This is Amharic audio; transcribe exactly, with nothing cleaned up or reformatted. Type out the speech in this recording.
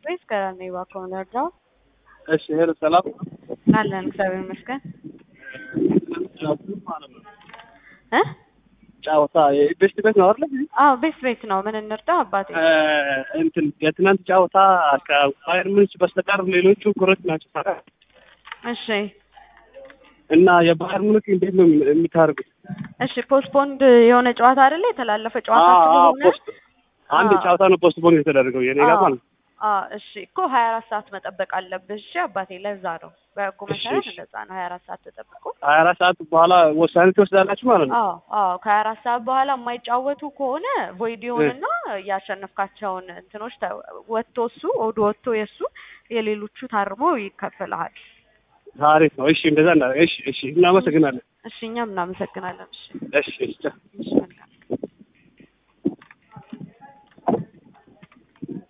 ቤት ከራኔ ባኮም ለርዳው እሺ ሄሎ ሰላም አለን እግዚአብሔር ይመስገን እ ጫውታ የቤስት ቤት ነው አይደል? አዎ ቤስት ቤት ነው። ምን እንርዳ አባቴ? እንትን የትናንት ጫውታ ከፋየር ምንጭ በስተቀር ሌሎቹ ኩረት ናቸው። እሺ እና የባህር ሙኒክ እንዴት ነው የሚታርጉት? እሺ ፖስትፖንድ የሆነ ጨዋታ አይደለ? የተላለፈ ጨዋታ ስለሆነ አንድ ጨዋታ ነው ፖስትፖንድ የተደረገው የኔ ጋር ማለት ነው። አዎ እሺ እኮ ሀያ አራት ሰዓት መጠበቅ አለብህ። እሺ አባቴ ለዛ ነው በእኮ መሰረት እንደዛ ነው። ሀያ አራት ሰዓት ተጠብቆ ሀያ አራት ሰዓት በኋላ ውሳኔ ትወስዳላችሁ ማለት ነው? አዎ አዎ ከሀያ አራት ሰዓት በኋላ የማይጫወቱ ከሆነ ቮይድ ይሆንና ያሸነፍካቸውን እንትኖች ወጥቶ እሱ ኦዶ ወጥቶ የሱ የሌሎቹ ታርሞ ይከፈልሃል። ታሪክ ነው። እሺ እንደዛ እና እሺ እሺ እናመሰግናለን። እሺ እኛም እናመሰግናለን። እሺ እሺ እሺ